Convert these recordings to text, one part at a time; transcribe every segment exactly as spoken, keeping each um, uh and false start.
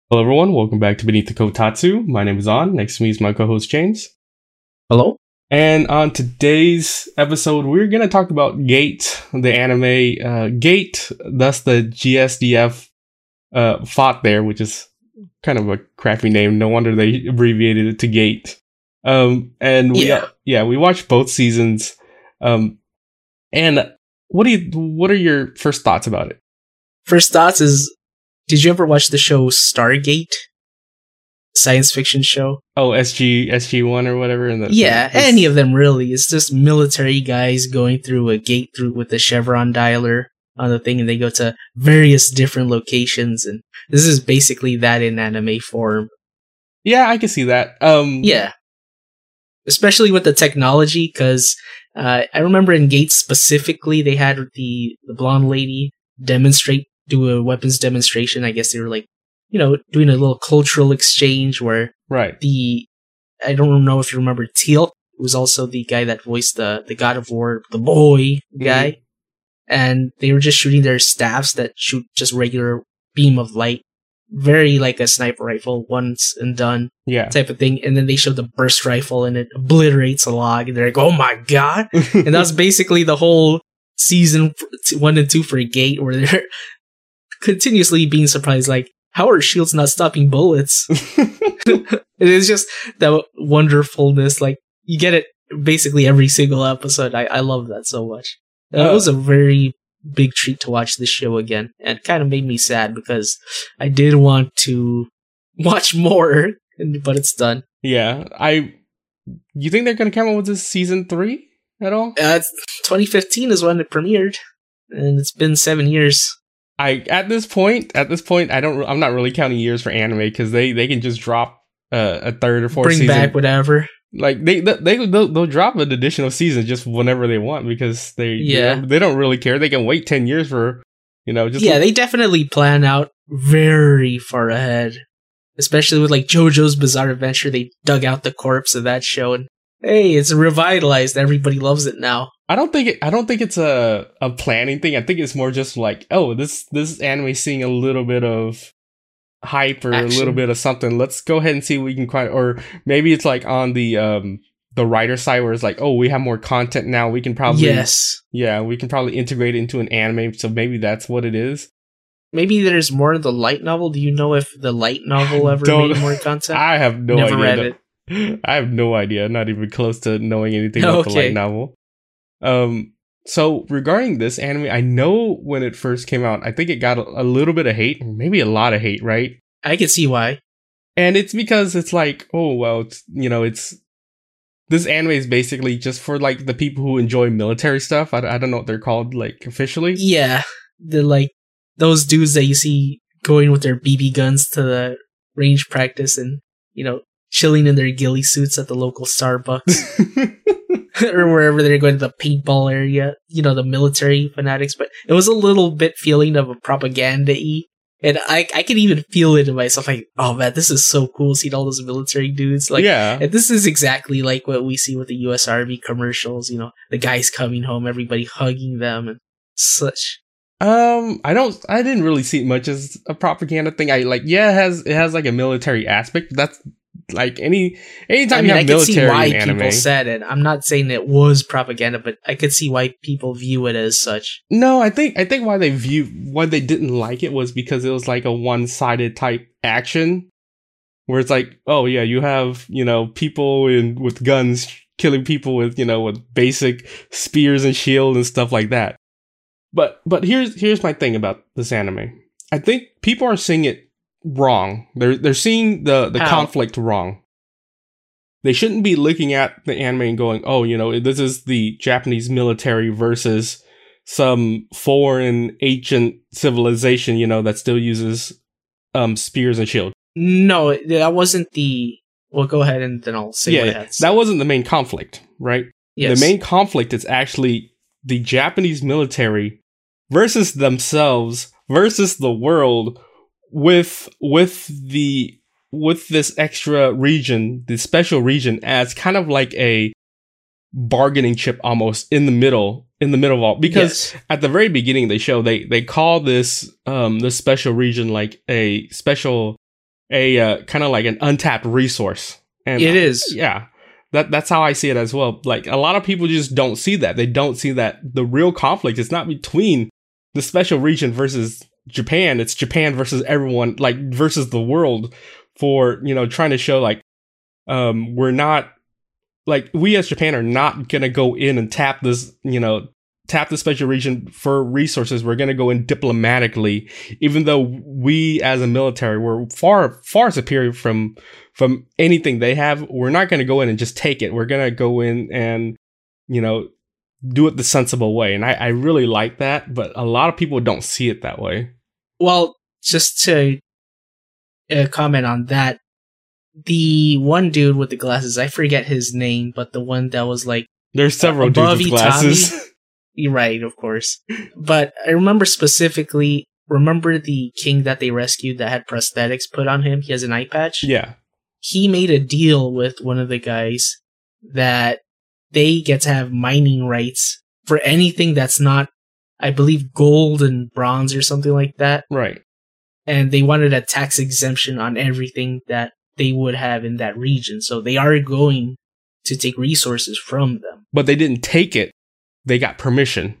Hello, everyone. Welcome back to Beneath the Kotatsu. My name is An. Next to me is my co-host James. Hello. And on today's episode, we're going to talk about Gate, the anime. Uh, Gate, thus the G S D F uh, fought there, which is kind of a crappy name. No wonder they abbreviated it to Gate. Um, and we, Yeah. uh, yeah, we watched both seasons. Um, and what do you? What are your first thoughts about it? First thoughts is, did you ever watch the show Stargate? Science fiction show? Oh, S G S G one or whatever. And the, Yeah, the- any of them really. It's just military guys going through a gate through with the chevron dialer on the thing, and they go to various different locations. And this is basically that in anime form. Yeah, I can see that. Um, Yeah, especially with the technology, because uh, I remember in Gate specifically, they had the the blonde lady demonstrate do a weapons demonstration. I guess they were like, you know, doing a little cultural exchange where right. the I don't know if you remember Teal, who was also the guy that voiced the the God of War, the boy guy, and they were just shooting their staffs that shoot just regular beam of light, very like a sniper rifle, once and done Yeah. type of thing. And then they showed the burst rifle and it obliterates a log, and they're like, "Oh my god!" And that's basically the whole season f- one and two for Gate, where they're continuously being surprised, like, how are shields not stopping bullets? It is just that wonderfulness. Like, you get it basically every single episode. I, I love that so much. Uh, Uh, it was a very big treat to watch this show again, and kind of made me sad because I did want to watch more, and- but it's done. yeah. I. You think they're gonna come out with this season three at all? Uh, it's- twenty fifteen is when it premiered, and it's been seven years. I at this point, at this point, I don't. I'm not really counting years for anime because they they can just drop uh, a third or fourth Bring season. back whatever. Like they they they they'll, they'll drop an additional season just whenever they want because they Yeah. they, they don't really care. They can wait ten years for you know just Yeah, they definitely plan out very far ahead. Especially with like JoJo's Bizarre Adventure, they dug out the corpse of that show, and hey, it's revitalized. Everybody loves it now. I don't think it, I don't think it's a, a planning thing. I think it's more just like, oh, this this anime seeing a little bit of hype or a Action. little bit of something. Let's go ahead and see what we can quite. Or maybe it's like on the um the writer side where it's like, oh, we have more content now. We can probably Yes. yeah, we can probably integrate it into an anime. So maybe that's what it is. Maybe there's more in the light novel. Do you know if the light novel ever Don't- made more content? I have no Never idea. read No- it. I have no idea. Not even close to knowing anything about the Okay. light novel. Um. So regarding this anime, I know when it first came out, I think it got a, a little bit of hate, maybe a lot of hate, right? I can see why. And it's because it's like, oh well, it's, you know, it's this anime is basically just for like the people who enjoy military stuff. I, I don't know what they're called, like officially. Yeah, the like those dudes that you see going with their B B guns to the range practice, and you know, chilling in their ghillie suits at the local Starbucks. Or wherever they're going to the paintball area, you know, the military fanatics. But it was a little bit feeling of a propaganda-y. And I I can even feel it in myself, like, oh man, this is so cool seeing all those military dudes. Like, yeah, and this is exactly like what we see with the U S Army commercials, you know, the guys coming home, everybody hugging them and such. Um, I don't. I didn't really see it much as a propaganda thing. I like, yeah, it has it has like a military aspect. That's like any anytime I mean, you I have could see military why in anime. people said it. I'm not saying it was propaganda, but I could see why people view it as such. No, I think I think why they view why they didn't like it was because it was like a one sided type action, where it's like, oh yeah, you have you know people in with guns killing people with you know with basic spears and shield and stuff like that. But but here's here's my thing about this anime. I think people are seeing it wrong. They're they're seeing the the How? conflict wrong. They shouldn't be looking at the anime and going, "Oh, you know, this is the Japanese military versus some foreign ancient civilization, you know, that still uses um spears and shield." No, that wasn't the. Well, go ahead and then I'll say what I Yeah, had to say. that wasn't the main conflict, right? Yes. The main conflict is actually the Japanese military versus themselves versus the world with with the with this extra region, the special region, as kind of like a bargaining chip almost in the middle in the middle of all, because Yes. at the very beginning of the show they they call this um this special region like a special a uh, kind of like an untapped resource. And It is. yeah, that that's how I see it as well. Like a lot of people just don't see that. They don't see that the real conflict is not between the special region versus Japan. It's Japan versus everyone, like versus the world, for, you know, trying to show like um we're not like we as Japan are not gonna go in and tap this, you know, tap the special region for resources. We're gonna go in diplomatically, even though we as a military we're far far superior from from anything they have. We're not gonna go in and just take it. We're gonna go in and, you know, do it the sensible way. And I, I really like that, but a lot of people don't see it that way. Well, just to uh, comment on that, the one dude with the glasses, I forget his name, but the one that was like There's several uh, dudes with glasses. Itami. You're right, of course. But I remember specifically, remember the king that they rescued that had prosthetics put on him? He has an eye patch. Yeah. He made a deal with one of the guys that they get to have mining rights for anything that's not, I believe, gold and bronze or something like that. Right. And they wanted a tax exemption on everything that they would have in that region. So they are going to take resources from them. But they didn't take it. They got permission.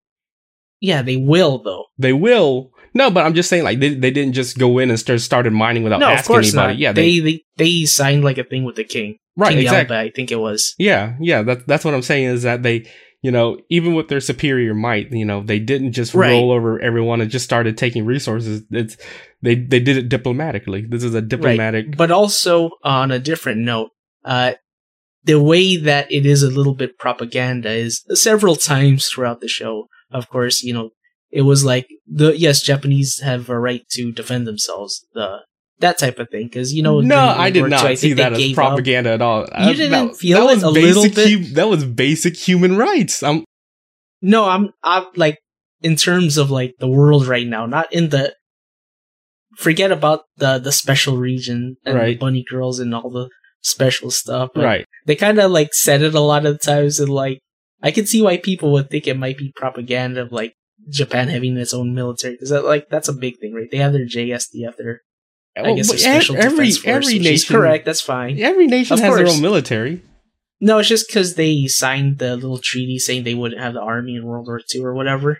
Yeah, they will, though. They will. No, but I'm just saying, like, they, they didn't just go in and start started mining without no, of asking course anybody. not. Yeah, they, they they signed like a thing with the king. Right, King exactly. Yalba, I think it was. Yeah, yeah. That, that's what I'm saying is that they, you know, even with their superior might, you know, they didn't just Right. roll over everyone and just started taking resources. It's they they did it diplomatically. This is a diplomatic. Right. But also, on a different note, uh, the way that it is a little bit propaganda is several times throughout the show. Of course, you know, it was like the yes, Japanese have a right to defend themselves. The that type of thing, because you know. No, during World I did War Two, not I see think that they as gave propaganda up. at all. You Uh, didn't that, feel that it was a basic little bit? hu- that was basic human rights. I'm No, I'm, I'm like in terms of like the world right now, not in the. Forget about the the special region and Right. bunny girls and all the special stuff. But right. they kind of like said it a lot of times, and like I can see why people would think it might be propaganda of like Japan having its own military, because that, like that's a big thing, right? They have their J S D F, their I Well, guess but their special every defense force, every which nation is correct. That's fine. Every nation Of has their course. own military. No, it's just because they signed the little treaty saying they wouldn't have the army in World War Two or whatever.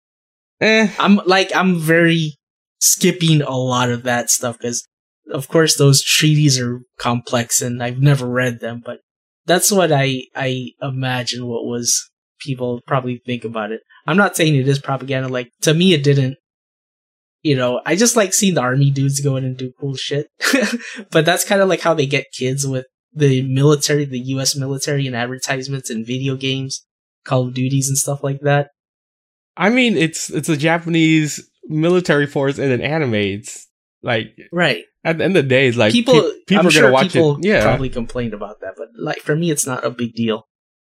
Eh. I'm like I'm very skipping a lot of that stuff because, of course, those treaties are complex and I've never read them. But that's what I I imagine what was people probably think about it. I'm not saying it is propaganda. Like to me, it didn't. You know, I just like seeing the army dudes go in and do cool shit. But that's kind of like how they get kids with the military, the U S military, and advertisements and video games, Call of Duties and stuff like that. I mean, it's it's a Japanese military force in an anime. It's like Right. at the end of the day, it's like people, pe- people I'm are sure gonna watch people it. Yeah, probably complained about that, but like for me, it's not a big deal.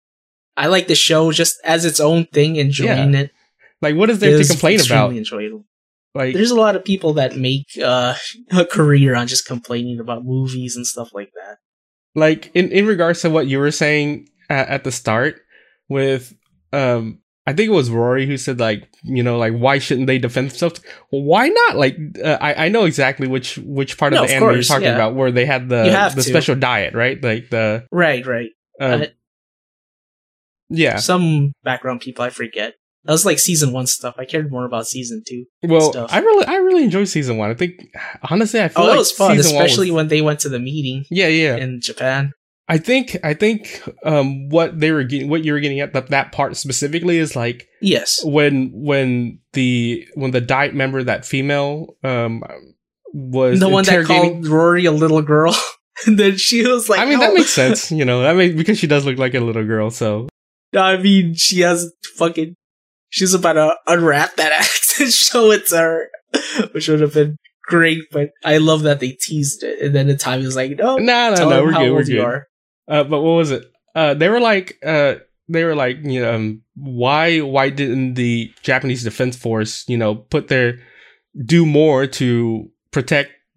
I like the show just as its own thing, enjoying Yeah. it. like what is It there to was complain about? extremely enjoyable. Like, There's a lot of people that make uh, a career on just complaining about movies and stuff like that. like in in regards to what you were saying at, at the start with um. I think it was Rory who said, like, you know, like, why shouldn't they defend themselves? Well, why not? Like, uh, I, I know exactly which which part No, of of the anime course, you're talking yeah. about, where they had You the have the to. special diet, right? Like the Right, right. uh, Uh, yeah. Some background people I forget. That was like season one stuff. I cared more about season two. Well, stuff. I really I really enjoyed season one. I think honestly, I feel Oh, like that was fun, season one especially was- when they went to the meeting yeah, yeah. in Japan. I think I think um what they were getting, what you were getting at that that part specifically is like Yes. when when the when the diet member, that female um was The one that interrogating- called Rory a little girl. And then she was like, I mean, "No." that makes sense, you know. That makes because she does look like a little girl. So I mean, she has fucking. She's about to unwrap that axe and show it to her, which would have been great. But I love that they teased it, and then the time was like, "No, no, no, tell no, them we're how good, we're old you good. are." Uh, but what was it? Uh, they were like, uh, they were like, you know, um, why, why didn't the Japanese Defense Force, you know, put their do more to protect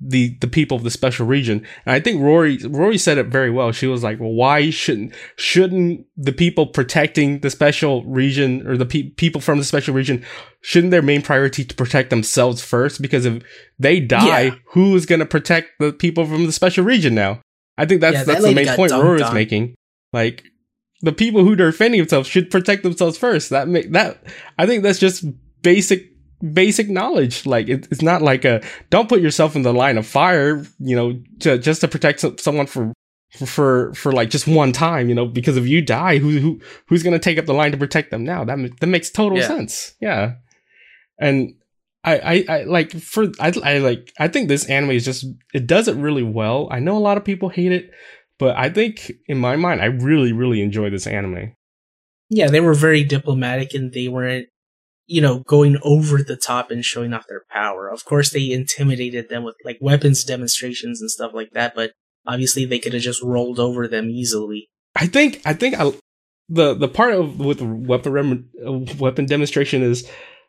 the the people of the special region. And I think Rory Rory said it very well. She was like, well, why shouldn't shouldn't the people protecting the special region, or the pe- people from the special region, shouldn't their main priority to protect themselves first? Because if they die, yeah. who is going to protect the people from the special region now? I think that's yeah, that that's the main point Rory is making. Like, the people who are defending themselves should protect themselves first. That make that I think that's just basic basic knowledge. Like, it, it's not like a don't put yourself in the line of fire, you know, to, just to protect some, someone for, for for for like just one time, you know, because if you die, who who who's gonna take up the line to protect them now? That that makes total yeah. sense. Yeah, and I, I I like for I I like I think this anime is just, it does it really well. I know a lot of people hate it, but I think in my mind, I really really enjoy this anime. Yeah, they were very diplomatic, and they weren't, you know, going over the top and showing off their power. Of course, they intimidated them with like weapons demonstrations and stuff like that, but obviously they could have just rolled over them easily. I think, I think I, the the part of with weapon rem, uh, weapon demonstration is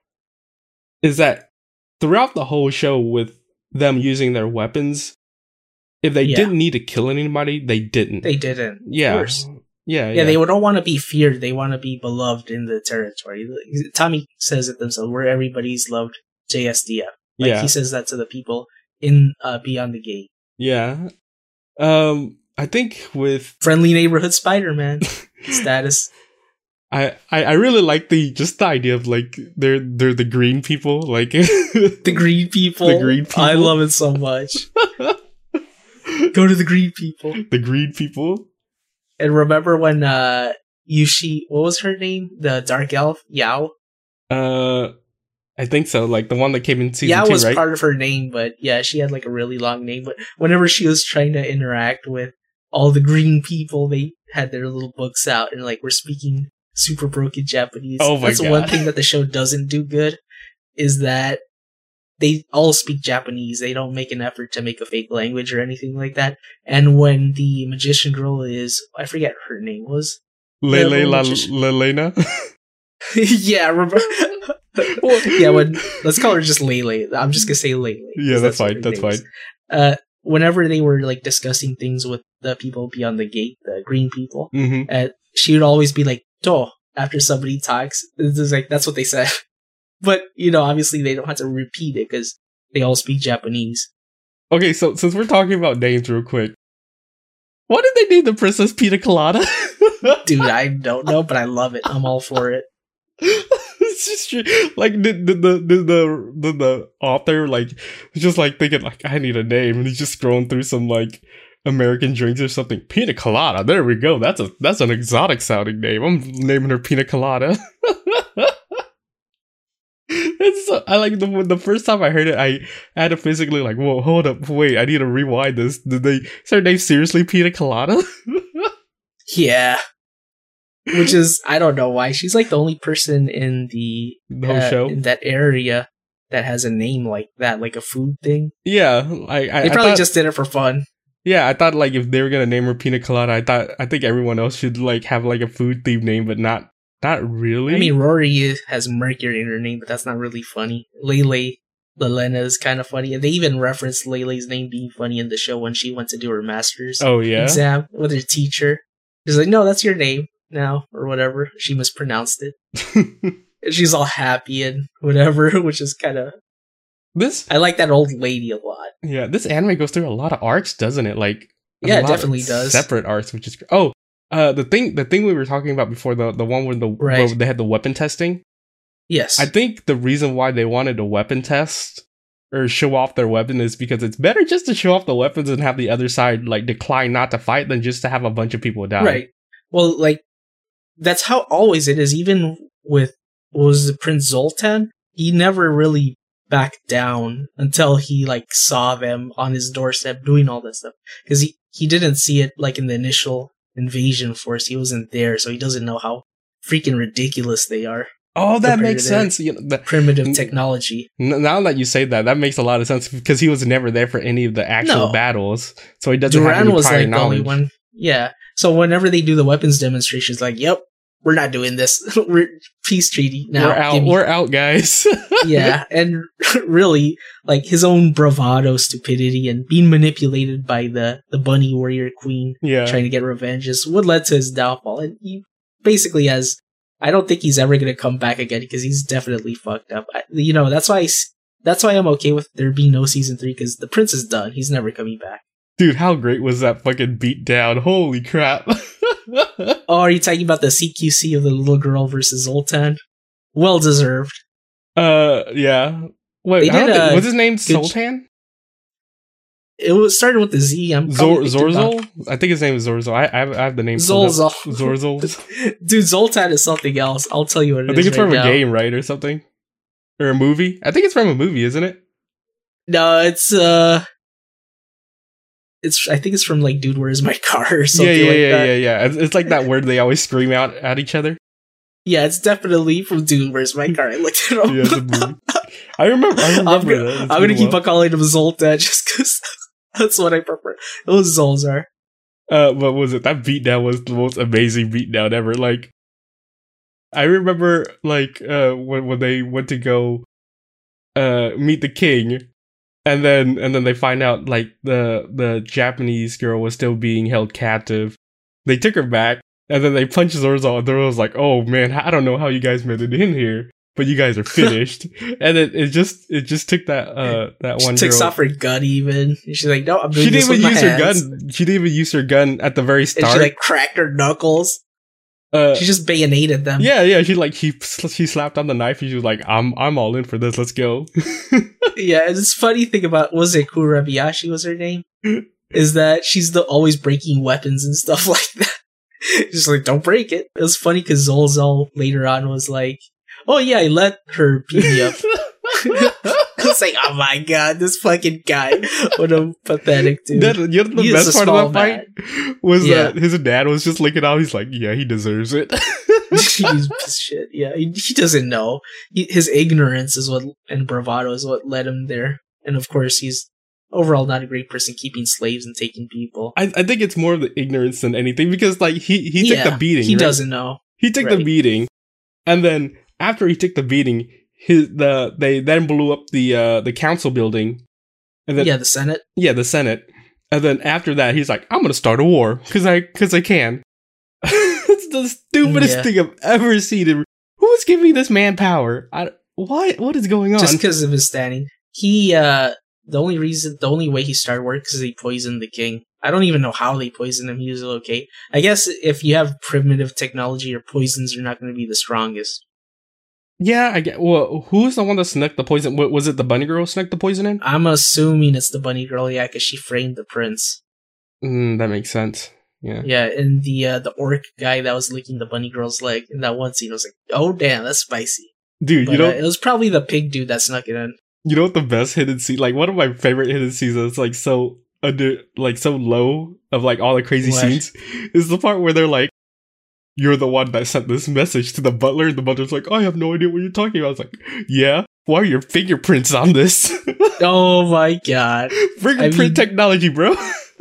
is that throughout the whole show with them using their weapons, if they yeah. didn't need to kill anybody, they didn't. They didn't. Yeah. Of course. Yeah, yeah, yeah, they don't want to be feared. They want to be beloved in the territory. Tommy says it themselves, where everybody's loved, J S D F. Like, yeah. He says that to the people in uh, Beyond the Gate. Yeah. Um, I think with... Friendly neighborhood Spider-Man status. I, I, I really like the, just the idea of, like, they're, they're the green people. Like... the green people. The green people. I love it so much. Go to the green people. The green people. And remember when uh, Yushi, what was her name? The dark elf? Yao? Uh, I think so. Like the one that came in season Yao two, was right? part of her name, but yeah, she had like a really long name. But whenever she was trying to interact with all the green people, they had their little books out and like were speaking super broken Japanese. Oh my That's God. one thing that the show doesn't do good, is that they all speak Japanese. They don't make an effort to make a fake language or anything like that. And when the magician girl is, I forget her name was. Lele La Lelena? Yeah, remember? Yeah, when, let's call her just Lele. I'm just going to say Lele. Yeah, that's, that's fine. That's fine. Uh, whenever they were like discussing things with the people beyond the gate, the green people, mm-hmm. uh, she would always be like, "To," after somebody talks. It's just like, that's what they said. But, you know, obviously they don't have to repeat it because they all speak Japanese. Okay, so since we're talking about names real quick, what did they name the Princess Pina Colada? Dude, I don't know, but I love it. I'm all for it. It's just true. Like, the the, the, the, the, the author, like, just like thinking, like, I need a name. And he's just scrolling through some, like, American drinks or something. Pina Colada. There we go. That's a that's an exotic sounding name. I'm naming her Pina Colada. It's so, I like the the first time I heard it, I had to physically like, whoa, hold up, wait, I need to rewind this. Did they is her name seriously Pina Colada? Yeah. Which is, I don't know why. She's like the only person in the, the whole uh, show in that area that has a name like that, like a food thing. Yeah, I, I they probably I thought, just did it for fun. Yeah, I thought like if they were gonna name her Pina Colada, I thought I think everyone else should like have like a food themed name, but not not really. I mean, Rory is, has Mercury in her name, but that's not really funny. Lele, Lelena is kind of funny, and they even referenced Lele's name being funny in the show when she went to do her master's oh yeah exam with her teacher. She's like, "No, that's your name now," or whatever. She mispronounced it. And she's all happy and whatever, which is kind of this. I like that old lady a lot. Yeah, this anime goes through a lot of arcs, doesn't it? Like, yeah, it definitely does. Separate arcs, which is oh. Uh, the thing, the thing we were talking about before, the the one where the right. where they had the weapon testing. Yes, I think the reason why they wanted to weapon test or show off their weapon is because it's better just to show off the weapons and have the other side like decline not to fight than just to have a bunch of people die. Right. Well, like that's how always it is. Even with what was it, Prince Zoltan, he never really backed down until he like saw them on his doorstep doing all that stuff, because he he didn't see it like in the initial invasion force. He wasn't there, so he doesn't know how freaking ridiculous they are. Oh, that makes sense. You know, the, primitive technology. N- now that you say that, that makes a lot of sense because he was never there for any of the actual no. battles, so he doesn't Duran have any was prior like knowledge. the only one. Yeah. So whenever they do the weapons demonstrations, like, yep, we're not doing this. We're peace treaty now. We're out. We're out, guys. Yeah, and really, like his own bravado, stupidity, and being manipulated by the the bunny warrior queen, yeah, trying to get revenge is what led to his downfall. And he basically has. I don't think he's ever gonna come back again because he's definitely fucked up. I, you know, that's why. I, that's why I'm okay with there being no season three because the prince is done. He's never coming back. Dude, how great was that fucking beatdown? Holy crap! Oh, are you talking about the C Q C of the little girl versus Zoltan? Well deserved. Uh, yeah. Wait, I don't think, what's his name? Zoltan? It was started with the Z. I'm Zor- Zorzal? I think his name is Zorzal. I, I, have, I have the name. Zorzal. Zorzal. Dude, Zoltan is something else. I'll tell you what it I think is it's right from now. a game, right? Or something? Or a movie? I think it's from a movie, isn't it? No, it's, uh... It's. I think it's from, like, Dude, Where's My Car? Or something yeah, yeah, like yeah, that. yeah, yeah. It's, it's like that word they always scream out at each other. Yeah, it's definitely from Dude, Where's My Car? I looked it up. Yeah, it's a movie. I remember, I remember I'm, that. I'm gonna keep on calling him Zoltan just because that's what I prefer. It was Zolzar. Uh, what was it? That beatdown was the most amazing beatdown ever. Like, I remember, like, uh, when when they went to go, uh, meet the king, and then and then they find out like the the Japanese girl was still being held captive. They took her back, and then they punched Zorzal, and Zorzal's like, "Oh man, I don't know how you guys made it in here, but you guys are finished." And it, it just it just took that uh that She one takes girl. off her gun even. She's like, no, I'm doing She this didn't even with use my her hands. gun. She didn't even use her gun at the very And start. she like cracked her knuckles. uh, She just bayoneted them. yeah, yeah. She like she she slapped on the knife, and she was like, "I'm I'm all in for this. Let's go." Yeah, and this funny thing about, was it Kurabayashi was her name? Is that she's the always breaking weapons and stuff like that. Just like, don't break it. It was funny because Zolzal later on was like, oh yeah, I let her beat me up. It's like, oh my god, this fucking guy. What a pathetic dude. That, you know, the He is best a part of small that fight was Yeah. that his dad was just looking out. He's like, "Yeah, he deserves it." He's a piece of shit. Yeah, he, he doesn't know. He, his ignorance is what, and bravado is what led him there. And of course, he's overall not a great person keeping slaves and taking people. I, I think it's more of the ignorance than anything because like he he took Yeah, the beating. He right? doesn't know. He took the Right. beating, and then after he took the beating, his the they then blew up the uh the council building, and then Yeah, the Senate. yeah the Senate, and then after that he's like, "I'm gonna start a war because I because I can." It's the stupidest Yeah. thing I've ever seen. And who is giving this man power? I what what is going on? Just because of his standing. He, uh, the only reason, the only way he started work is he poisoned the king. I don't even know how they poisoned him. He was okay. I guess if you have primitive technology, your poisons are not going to be the strongest. Yeah, I get. Well, who's the one that snuck the poison? wa- Was it the bunny girl snuck the poison in? I'm assuming it's the bunny girl, yeah, because she framed the prince. Mm, that makes sense. Yeah. Yeah, and the uh, the orc guy that was licking the bunny girl's leg in that one scene, I was like, oh damn, that's spicy. Dude, But, you know, uh, it was probably the pig dude that snuck it in. you know what the best hidden scene? Like one of my favorite hidden scenes that's like so under, like so low of like all the crazy What? scenes is the part where they're like, "You're the one that sent this message to the butler." And the butler's like, "I have no idea what you're talking about." I was like, "Yeah, why are your fingerprints on this?" Oh my god. Fingerprint I mean- technology, bro.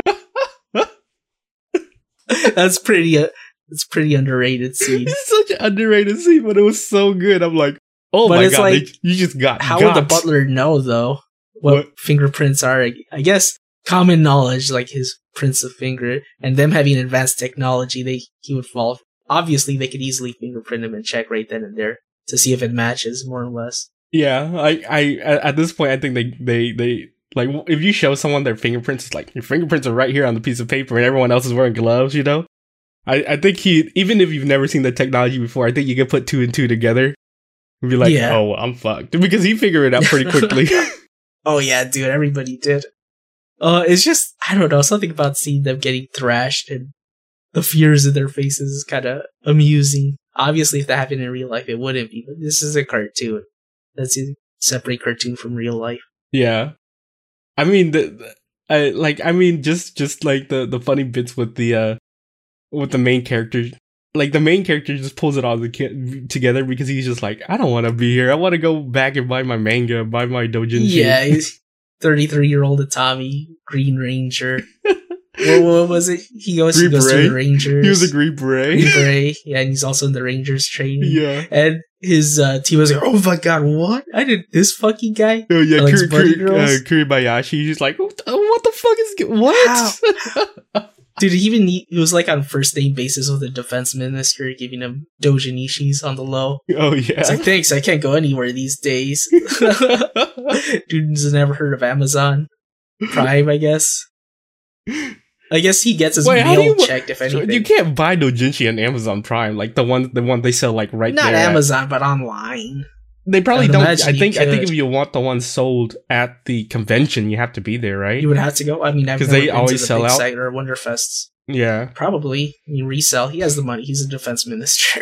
That's pretty, uh, it's pretty underrated scene. It's such an underrated scene, but it was so good. I'm like, oh But my it's god, like, they- you just got How got. would the butler know, though, what, What? fingerprints are? I guess common knowledge, like his prints of finger, and them having advanced technology, they he would fall. Obviously, they could easily fingerprint him and check right then and there to see if it matches, more or less. Yeah, I, I, at at this point, I think they, they, they, like, if you show someone their fingerprints, it's like, your fingerprints are right here on the piece of paper and everyone else is wearing gloves, you know? I, I think he, even if you've never seen the technology before, I think you can put two and two together and be like, Yeah. oh, well, I'm fucked. Because he figured it out pretty quickly. Oh yeah, dude, everybody did. Uh, it's just, I don't know, something about seeing them getting thrashed and the fears in their faces is kind of amusing. Obviously, if that happened in real life, it wouldn't be, but this is a cartoon. That's a separate cartoon from real life. Yeah. I mean, the, the I, like, I mean, just, just like the, the funny bits with the, uh, with the main character. Like, the main character just pulls it all the ki- together because he's just like, I don't want to be here. I want to go back and buy my manga, buy my doujinshi. Yeah, he's thirty-three-year-old Itami, Green Ranger. what, what was it? He goes, he goes to the Rangers. He was a Green Beret. Green Beret. Yeah, and he's also in the Rangers training. Yeah. And his uh, team was like, oh my god, what? I did this fucking guy? Oh, yeah. Like Kuri, Buddy Kuri, Girls? uh, Kuribayashi. He's like, what the, what the fuck is... What? Dude, he even he was like on first name basis with the defense minister, giving him dojinishis on the low. Oh, yeah. It's like, thanks, I can't go anywhere these days. Dude's never heard of Amazon Prime, I guess. I guess he gets his Wait, mail you, checked, if anything. You can't buy dojinshi on Amazon Prime, like the one the one they sell like right Not there. Not Amazon, at, but online. They probably I'd don't. I think. I think could. if you want the one sold at the convention, you have to be there, right? You would have to go. I mean, I've never they been always to the sell big out. site or Wonderfests. Yeah, probably. I mean, resell. He has the money. He's a defense minister.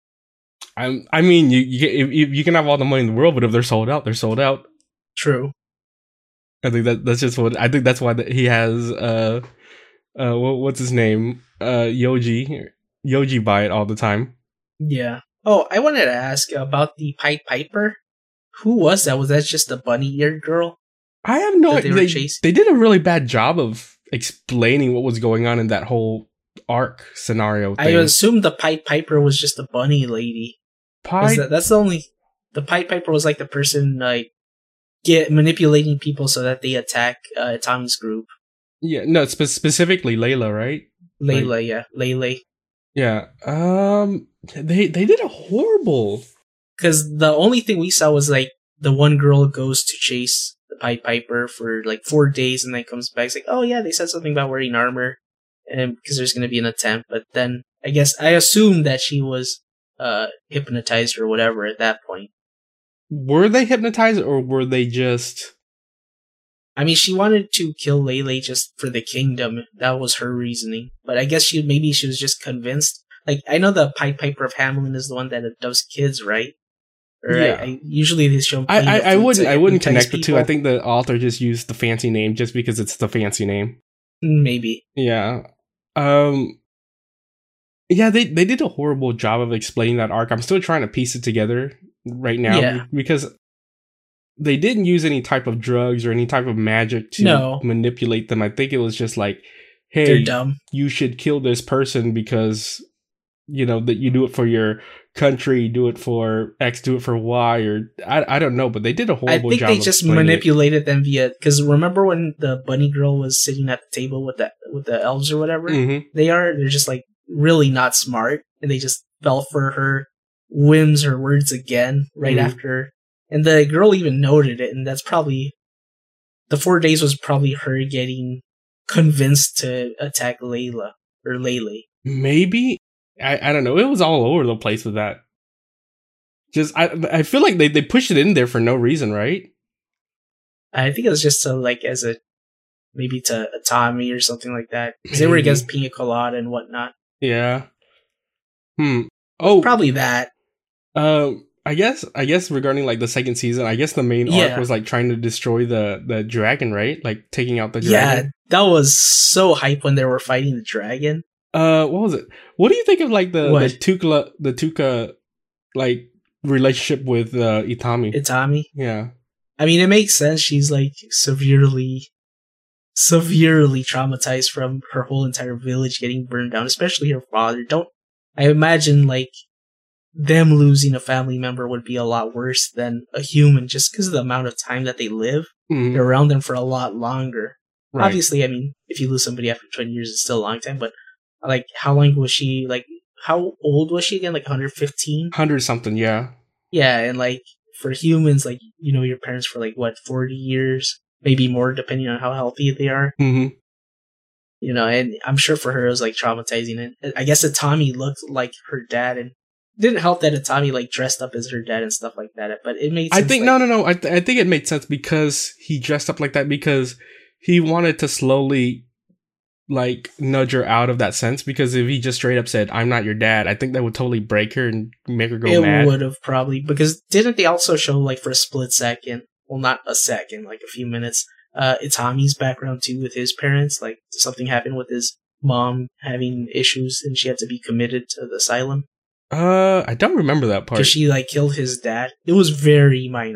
I'm. I mean, you you, you you can have all the money in the world, but if they're sold out, they're sold out. True. I think that that's just what I think. That's why he has. Uh, uh, what, what's his name? Uh, Yoji. Yoji buy it all the time. Yeah. Oh, I wanted to ask about the Pied Piper. Who was that? Was that just the bunny-eared girl? I have no idea. They, they, they did a really bad job of explaining what was going on in that whole arc scenario thing. I assumed the Pied Piper was just the bunny lady. Pied? That, that's the only... The Pied Piper was like the person like get manipulating people so that they attack uh, Tommy's group. Yeah, no, spe- specifically Layla, right? Layla, like, yeah. Lele. Yeah. Um, they, they did a horrible... Because the only thing we saw was like the one girl goes to chase the Pied Piper for like four days and then comes back. It's like, oh yeah, they said something about wearing armor and because there's going to be an attempt. But then I guess I assumed that she was uh, hypnotized or whatever at that point. Were they hypnotized or were they just... I mean, she wanted to kill Lele just for the kingdom. That was her reasoning. But I guess she maybe she was just convinced. Like, I know the Pied Piper of Hamelin is the one that does kids, right? Or yeah. I, I, usually they show. I I, I wouldn't I wouldn't connect the two. people. I think the author just used the fancy name just because it's the fancy name. Maybe. Yeah. Um. Yeah, they they did a horrible job of explaining that arc. I'm still trying to piece it together right now yeah. because they didn't use any type of drugs or any type of magic to no. manipulate them. I think it was just like, hey, they're dumb. You should kill this person because you know that you do it for your country, do it for X, do it for Y, or I, I don't know, but they did a horrible job. I think they just manipulated it. them via because remember when the bunny girl was sitting at the table with the with the elves or whatever mm-hmm. they are, they're just like really not smart, and they just fell for her whims or words again right mm-hmm. after. And the girl even noted it, and that's probably the four days was probably her getting convinced to attack Layla or Lele. Maybe. I, I don't know. It was all over the place with that. Just I I feel like they, they pushed it in there for no reason, right? I think it was just to like as a maybe to a Tommy or something like that because they were against Pina Colada and whatnot. Yeah. Hmm. Oh, probably that. Um. I guess. I guess regarding like the second season, I guess the main yeah. arc was like trying to destroy the the dragon, right? Like taking out the dragon. Yeah, that was so hype when they were fighting the dragon. Uh, what was it? What do you think of like the what? the Tuka the Tuka like relationship with uh, Itami? Itami, yeah. I mean, it makes sense. She's like severely, severely traumatized from her whole entire village getting burned down, especially her father. Don't I imagine like them losing a family member would be a lot worse than a human, just because of the amount of time that they live. Mm-hmm. They're around them for a lot longer. Right. Obviously, I mean, if you lose somebody after twenty years, it's still a long time, but. Like, how long was she, like, how old was she again? Like, one hundred fifteen? one hundred something, yeah. Yeah, and, like, for humans, like, you know your parents for, like, what, forty years? Maybe more, depending on how healthy they are. Mm-hmm. You know, and I'm sure for her it was, like, traumatizing. And I guess Itami looked like her dad, and it didn't help that Itami, like, dressed up as her dad and stuff like that, but it made sense. I think, like, no, no, no, I, th- I think it made sense because he dressed up like that because he wanted to slowly... like nudge her out of that sense because if he just straight up said I'm not your dad, I think that would totally break her and make her go it mad. It would have probably because didn't they also show like for a split second, well not a second, like a few minutes, uh Itami's background too with his parents, like something happened with his mom having issues and she had to be committed to the asylum. Uh I don't remember that part. Because she like killed his dad. It was very minor.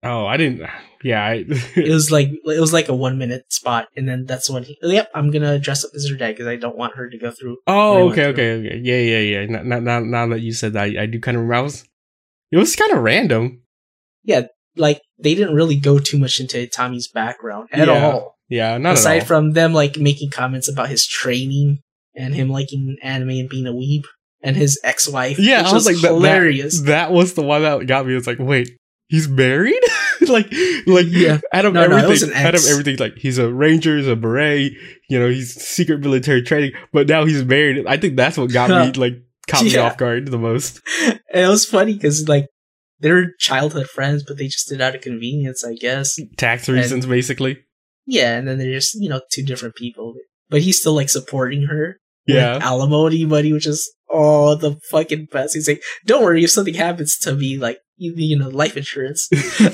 Oh, I didn't. Yeah, I, It was like it was like a one minute spot, and then that's when he. Yep, I'm gonna dress up as her dad because I don't want her to go through. what I oh, went okay, through. okay, okay. Yeah, yeah, yeah. Now, now, now now that you said that, I, I do kind of remember. I was, it was kind of random. Yeah, like they didn't really go too much into Tommy's background at Yeah. all. Yeah, not Aside at all. from them like making comments about his training and him liking anime and being a weeb and his ex-wife. Yeah, which I was like, that- hilarious. That, that was the one that got me. It's like, wait, he's married? like, like, Yeah. out of No, no, it was everything, an out of ex. everything, like, he's a ranger, he's a beret, you know, he's secret military training, but now he's married. I think that's what got me, like, caught me Yeah. off guard the most. And it was funny because like they were childhood friends, but they just did out of convenience, I guess. Tax reasons, basically. Yeah, and then they're just you know two different people, but he's still like supporting her. Yeah. With alimony money, which is oh the fucking best. He's like, "Don't worry, if something happens to me, like you, you know, life insurance."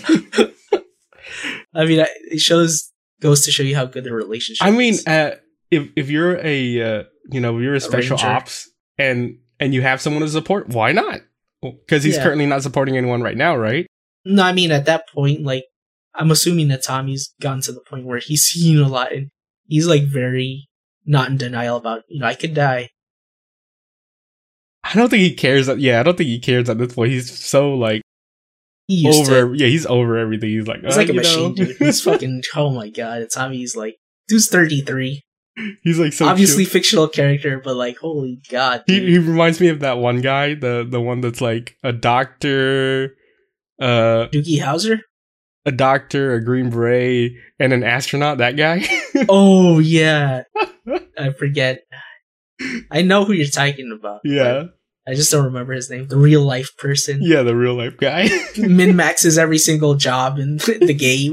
I mean, I- it shows goes to show you how good the relationship. I mean, is. uh, if if you're a uh, you know you're a special ranger. ops and and you have someone to support, why not? Because he's Yeah. currently not supporting anyone right now, right? no, I mean at that point, like I'm assuming that Tommy's gotten to the point where he's seen a lot and he's like very not in denial about you know I could die. I don't think he cares. That, yeah, I don't think he cares at this point. He's so like He used over. to. Yeah, he's over everything. He's like, He's uh, like a you machine, know. dude. He's fucking. Oh my god, Tommy's like dude's thirty-three. He's like so Obviously chill. fictional character, but like holy god, He dude. he reminds me of that one guy, the the one that's like a doctor, uh, Doogie Howser. a doctor, a green beret, and an astronaut. That guy. Oh yeah, I forget. I know who you're talking about. yeah, I just don't remember his name. The real life person. yeah, the real life guy. Min maxes every single job in the game.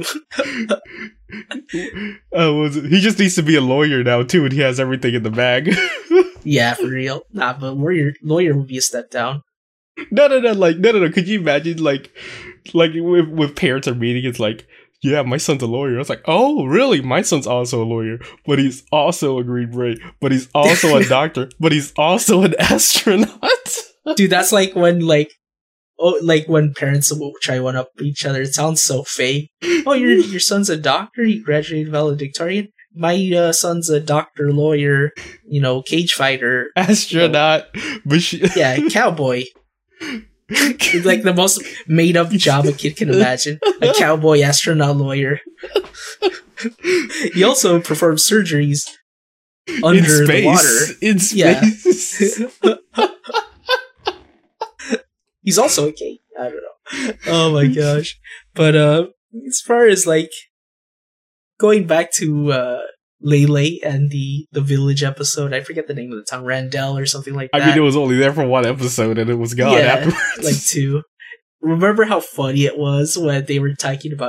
Oh, was it? He just needs to be a lawyer now too, and he has everything in the bag. Yeah, for real. Nah, but lawyer lawyer would be a step down. no, no, no, like no, no, no. Could you imagine, like, like with with parents are meeting, it's like, yeah, my son's a lawyer. I was like, oh, really? My son's also a lawyer, but he's also a green beret, but he's also a doctor, but he's also an astronaut. Dude, that's like when like oh like when parents will try one up each other. It sounds so fake. Oh, your your son's a doctor. He graduated valedictorian. My uh, son's a doctor, lawyer, you know, cage fighter. Astronaut, but she, Yeah, cowboy. It's like the most made up job a kid can imagine. A cowboy, astronaut, lawyer. He also performs surgeries under in the space, water. in Yeah. space. He's also a king. I don't know. Oh my gosh. But uh as far as like going back to uh Lele and the the village episode, I forget the name of the town, Randell or something like I that. mean, it was only there for one episode, and it was gone Yeah, afterwards. like two. Remember how funny it was when they were talking about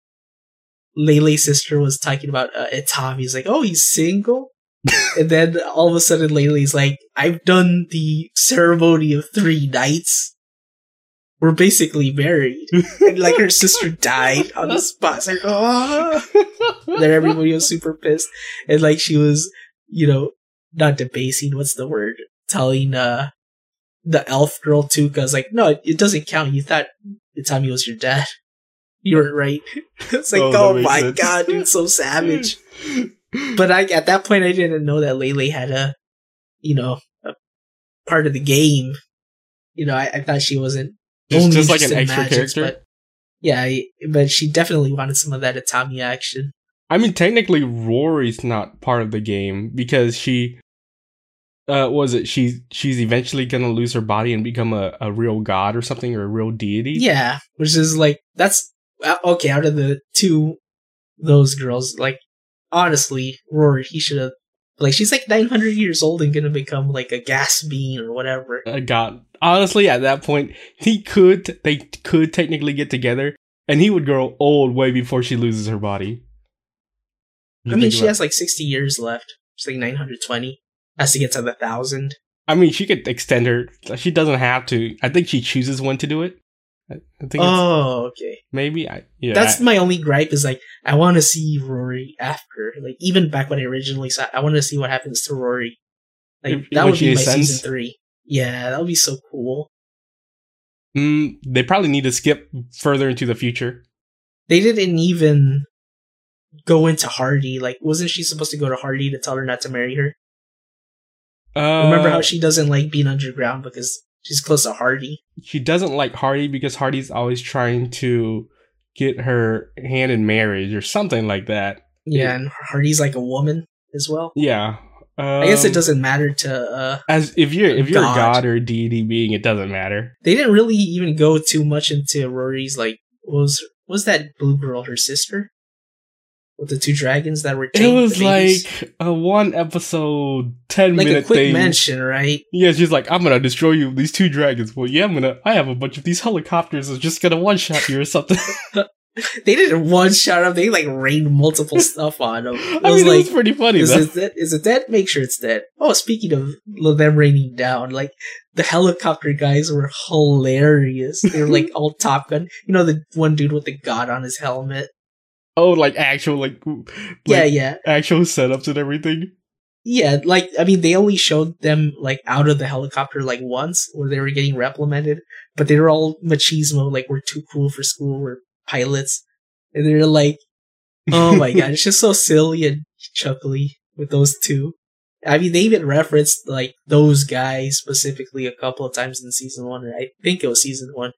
Lele's sister was talking about uh, Itami. He's like, oh, he's single? And then all of a sudden Lele's like, I've done the ceremony of three nights. We're basically married. And like her sister died on the spot. It's like, oh. Then everybody was super pissed. And like she was, you know, not debasing, what's the word? Telling uh the elf girl Tuka's like, no, it doesn't count. You thought Itami was your dad. You were right. It's like, Oh, that oh, makes my sense. god, dude, so savage. But I at that point I didn't know that Lele had a, you know, a part of the game. You know, I, I thought she wasn't Just, only just like an interested in extra magics, character. But yeah, I, but she definitely wanted some of that Itami action. I mean, technically, Rory's not part of the game because she, uh, was it? She she's eventually gonna lose her body and become a, a real god or something, or a real deity. Yeah, which is like that's uh, okay. Out of the two, those girls, like honestly, Rory, he should have like she's like nine hundred years old and gonna become like a gas bean or whatever. A god. Honestly, at that point, he could. They could technically get together, and he would grow old way before she loses her body. You I mean, think she about- has like sixty years left. She's like nine hundred twenty. Has to get to the thousand. I mean, she could extend her. She doesn't have to. I think she chooses when to do it. I I think it's, Oh, okay. maybe. I, yeah, That's I- my only gripe is like I want to see Rory after. Like even back when I originally saw, it, I wanted to see what happens to Rory. Like If- that when would she be my ascends? season three. Yeah, that would be so cool. Mm, they probably need to skip further into the future. They didn't even go into Hardy. Like, wasn't she supposed to go to Hardy to tell her not to marry her? Uh, Remember how she doesn't like being underground because she's close to Hardy? She doesn't like Hardy because Hardy's always trying to get her hand in marriage or something like that. Yeah, and Hardy's like a woman as well. Yeah. Um, I guess it doesn't matter to uh as if you're if you're God. a god or a deity being, it doesn't matter. They didn't really even go too much into Rory's like what was what was that blue girl, her sister? With the two dragons that were chained. It was the babies? like a one episode, ten like minute a quick thing. mention, right? Yeah, she's like, I'm gonna destroy you with these two dragons. Well, yeah, I'm gonna. I have a bunch of these helicopters that's just gonna one shot you or something. They didn't one shot him. They like rained multiple stuff on him. It I was mean, like, it was pretty funny is though. it dead? Is it dead? Make sure it's dead. Oh, speaking of them raining down, like the helicopter guys were hilarious. They were like all Top Gun. You know, the one dude with the god on his helmet. Oh, like actual like, like Yeah, yeah. actual setups and everything. Yeah, like, I mean, they only showed them, like, out of the helicopter, like, once, where they were getting reprimanded, but they were all machismo, like, we're too cool for school, we're pilots, and they're like, oh my god, it's just so silly and chuckly with those two. I mean, they even referenced, like, those guys specifically a couple of times in season one, or I think it was season one,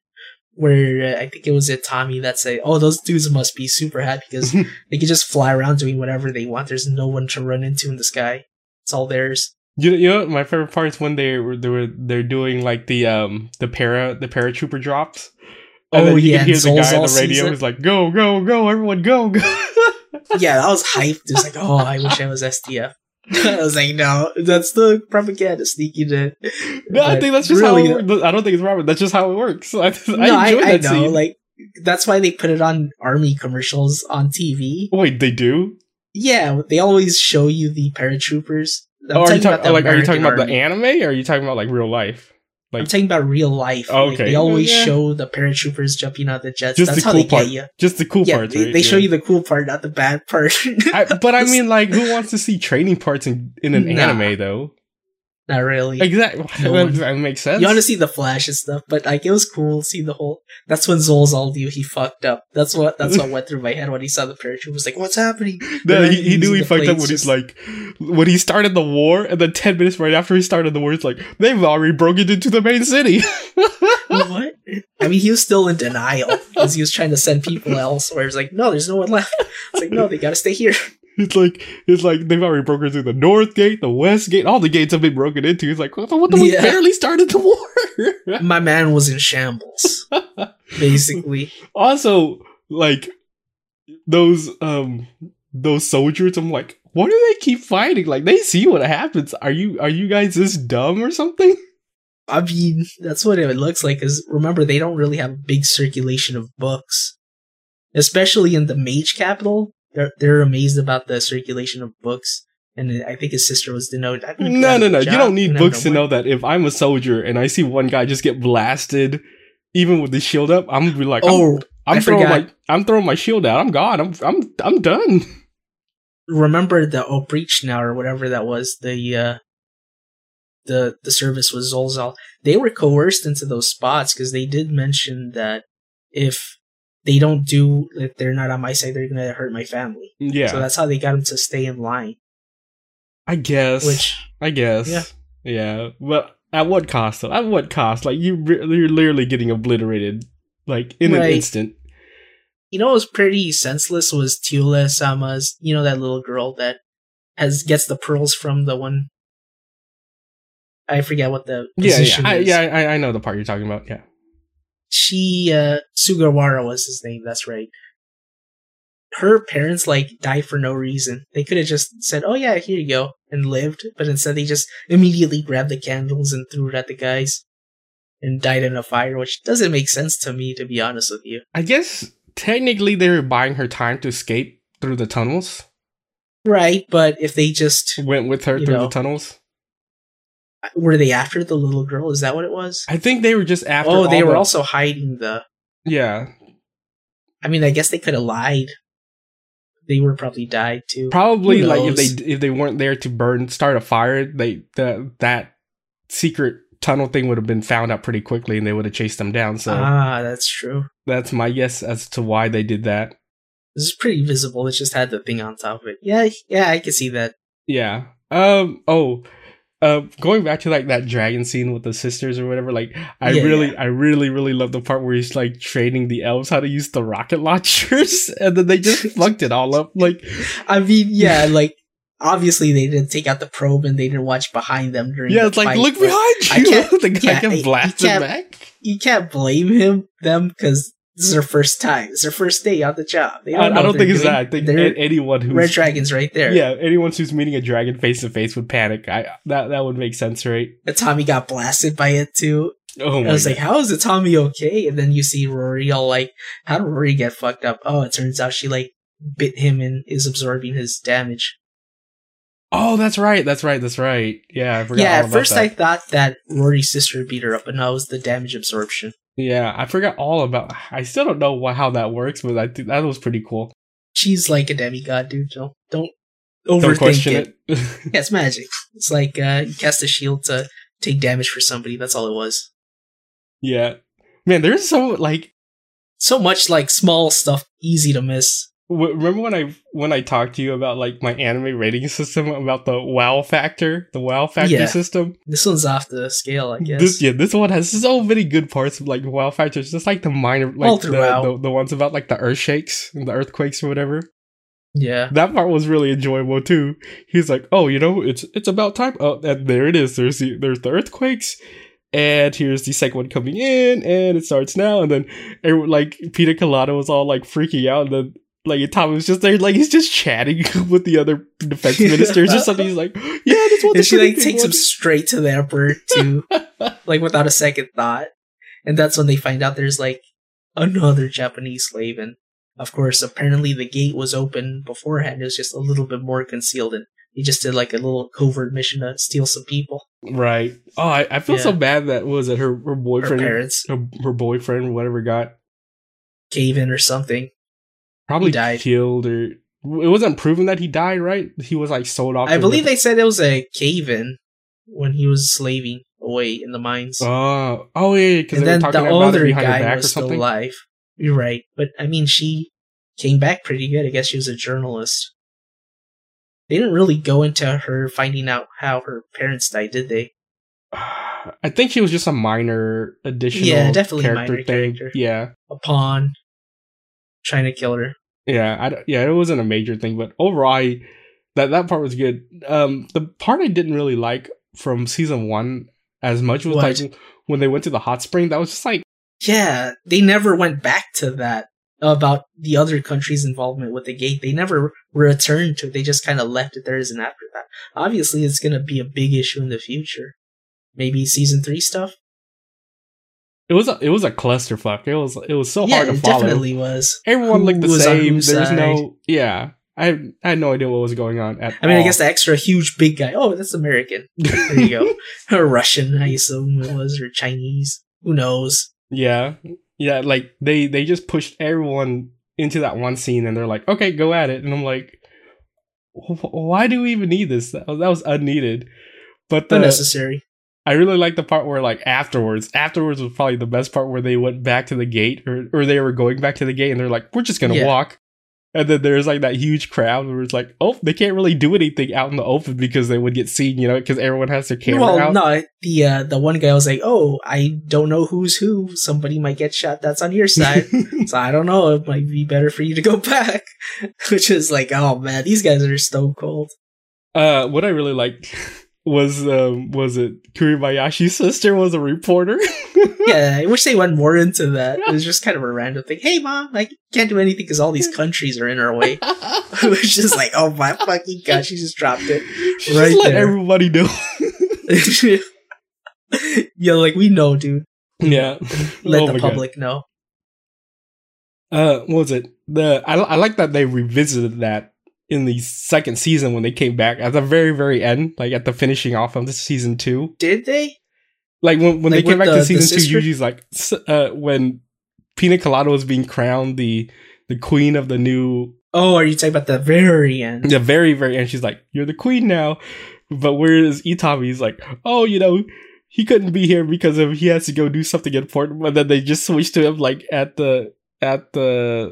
where uh, I think it was it Tommy that said, oh, those dudes must be super happy because they can just fly around doing whatever they want, there's no one to run into in the sky. It's all theirs. You know, you know, my favorite part is when they were they were they're doing like the um the para the paratrooper drops. And oh then you yeah, can hear the guy on Zolzol the radio who's like, "Go, go, go! Everyone, go, go!" Yeah, that was hyped. It was like, oh, I wish I was S T F. I was like, no, that's the propaganda sneaking in. No, I But think that's just really, how. It, works. I don't think it's Robert. That's just how it works. I, no, I I, enjoy I that know. scene. Like, that's why they put it on army commercials on T V. Wait, they do? Yeah, they always show you the paratroopers. I'm Oh, are you talking talking about the like? Are you talking American about the Army. anime, or are you talking about like real life? Like, I'm talking about real life. Oh, Like, okay. they always Yeah. show the paratroopers jumping out the jets. just That's the how cool they part. get you. Just the cool Yeah, parts. they, Right? they show Yeah. you the cool part, not the bad part. I, but I mean, like, who wants to see training parts in, in an Nah. anime, though? Not really. Exactly. No that, one. that makes sense. You want to see the Flash and stuff, but like it was cool to see the whole. That's when Zolzol knew he fucked up. That's what that's what went through my head when he saw the parachute. Was like, what's happening? No, And he, then he knew using he the fucked up planes when he's just- like, when he started the war, and then ten minutes right after he started the war, it's like, they've already broken into the main city. what? I mean, he was still in denial because he was trying to send people elsewhere. It's like, no, there's no one left. It's like, no, they got to stay here. It's like, it's like they've already broken through the north gate, the west gate, all the gates have been broken into. It's like, what the, what the we Yeah. barely started the war. My man was in shambles, basically. Also, like, those, um, those soldiers, I'm like, why do they keep fighting? Like, they see what happens. Are you, are you guys this dumb or something? I mean, that's what it looks like. Because remember, they don't really have a big circulation of books, especially in the mage capital. They're they're amazed about the circulation of books, and I think his sister was denoted. I think No, no, no. You job, don't need have books to no know work. that if I'm a soldier and I see one guy just get blasted, even with the shield up, I'm gonna be like, I'm, Oh, I'm I throwing forgot. my, I'm throwing my shield out. I'm gone. I'm, I'm, I'm done. Remember the Opreach now or whatever that was. The uh, the the service was Zolzal. They were coerced into those spots because they did mention that if they don't do, if they're not on my side, they're gonna hurt my family. Yeah, So that's how they got them to stay in line. I guess. Which, I guess. Yeah. Yeah. But at what cost? Though? At what cost? Like you, re- you're literally getting obliterated, like in an Right. instant. you know, what was pretty senseless was Tula Sama's. You know that little girl that has gets the pearls from the one. I forget what the Yeah, position yeah, I, is. yeah. I, I know the part you're talking about. Yeah. She uh Sugawara was his name, that's right. Her parents like died for no reason. They could have just said, oh yeah, here you go, and lived, but instead they just immediately grabbed the candles and threw it at the guys and died in a fire, which doesn't make sense to me, to be honest with you. I guess technically they were buying her time to escape through the tunnels. Right, but if they just Went with her You through know. the tunnels. were they after the little girl? Is that what it was? I think they were just after. Oh, they all were the- also hiding the Yeah, I mean, I guess they could have lied. They were probably died too. probably Who like if knows? they if they weren't there to burn start a fire, they the that secret tunnel thing would have been found out pretty quickly, and they would have chased them down. So Ah, that's true. that's my guess as to why they did that. was pretty visible. It just had the thing on top of it. Yeah, yeah, I can see that. Yeah. Um. Oh. Uh, going back to like that dragon scene with the sisters or whatever, like I Yeah, really, yeah. I really, really love the part where he's like training the elves how to use the rocket launchers, and then they just fucked it all up. Like, I mean, yeah, like obviously they didn't take out the probe and they didn't watch behind them during. yeah, the it's like fight, look but behind I you. can't- The guy yeah, can you blast him can't- back. You can't blame him them because this is their first time. It's their first day on the job. They I, I know don't what think it's they're that. I doing. think They're a- anyone who's red dragons right there. yeah, anyone who's meeting a dragon face to face would panic. I that that would make sense, right? And Tommy got blasted by it too. Oh my I was god. like, how is it Tommy okay? And then you see Rory all like, how did Rory get fucked up? Oh, it turns out she like bit him and is absorbing his damage. Oh, that's right. That's right. That's right. Yeah, I forgot. Yeah, all at about first that. I thought that Rory's sister beat her up, but no, it was the damage absorption. Yeah, I forgot all about. I still don't know wh- how that works, but I think that was pretty cool. She's like a demigod, dude. Don't, don't Don't overthink question it. it. Yeah, it's magic. It's like uh, you cast a shield to take damage for somebody. That's all it was. Yeah, man, there's so like. So much like small stuff, easy to miss. W- remember when I when I talked to you about like my anime rating system about the wow factor, the wow factor Yeah. system? This one's off the scale, I guess. This yeah, this one has so many good parts of like wow factors, just like the minor, like All the, throughout. the the ones about like the earth shakes and the earthquakes or whatever. Yeah. That part was really enjoyable too. He's like, oh, you know, it's it's about time. Oh, and there it is. There's the there's the earthquakes, and here's the second one coming in, and it starts now. And then everyone, like Peter Colada was all like freaking out, and then like Tommy was just there, like he's just chatting with the other defense ministers or something. He's like, yeah, this one's And she a pretty like big takes one. him straight to the emperor too, like without a second thought. And that's when they find out there's like another Japanese slave, and of course, apparently the gate was open beforehand. It was just a little bit more concealed, and he just did like a little covert mission to steal some people. Right. Oh, I, I feel Yeah. so bad that what was it her her Her boyfriend, parents her, her boyfriend, whatever, got cave in or something. probably He died. killed, or it wasn't proven that he died. Right? He was like sold off. I to believe the- they said it was a cave in when he was slaving away in the mines. Oh, oh yeah, because And they were then talking the about it other behind her guy back or was still something. alive. You're right. But I mean, she came back pretty good. I guess she was a journalist. They didn't really go into her finding out how her parents died, did they? I think she was just a minor additional Yeah, definitely character minor thing. character. Yeah, A pawn trying to kill her. yeah, I, don't- yeah. It wasn't a major thing, but overall, I, that that part was good. Um, the part I didn't really like from season one as much was What? like when they went to the hot spring. That was just like, Yeah, they never went back to that about the other country's involvement with the gate. They never returned to it. They just kind of left it there as an afterthought. Obviously, it's going to be a big issue in the future. Maybe season three stuff. it was a it was a clusterfuck. It was it was so yeah, hard to it follow. definitely was. Everyone Who looked the was on same. whose There's side? no yeah. I I had no idea what was going on at I mean, all. I guess the extra huge big guy. Oh, that's American. There you go. Or Russian, I assume it was, or Chinese. Who knows? Yeah, yeah. Like they they just pushed everyone into that one scene, and they're like, "Okay, go at it." And I'm like, "Wh- "Why do we even need this? That was, that was unneeded." But the, Unnecessary. I really like the part where like afterwards. Afterwards was probably the best part where they went back to the gate, or or they were going back to the gate, and they're like, "We're just gonna Yeah. walk." And then there's like that huge crowd where it's like, "Oh, they can't really do anything out in the open because they would get seen, you know, because everyone has their camera Well, out." no, the uh, the one guy was like, "Oh, I don't know who's who. Somebody might get shot. That's on your side, so I don't know. It might be better for you to go back." Which is like, oh man, these guys are stone cold. Uh, what I really liked was um was it Kuribayashi's sister was a reporter. Yeah, I wish they went more into that. It was just kind of a random thing. Hey, mom, I can't do anything because all these countries are in our way. It was just like, oh my fucking god, she just dropped it. She Right just let there. everybody know. Yeah, like we know, dude. Yeah, Let Oh the my God. public know. Uh, what was it? The I I like that they revisited that in the second season when they came back at the very very end, like at the finishing off of the season two. Did they? Like when when Like they came with back the- to season the two, sister? usually like s- uh when Pina Colada was being crowned the the queen of the new Oh, are you talking about the very end? the very very end. She's like, "You're the queen now," but whereas Itami, he's like, "Oh, you know." He couldn't be here because of he has to go do something important, but then they just switched to him like at the at the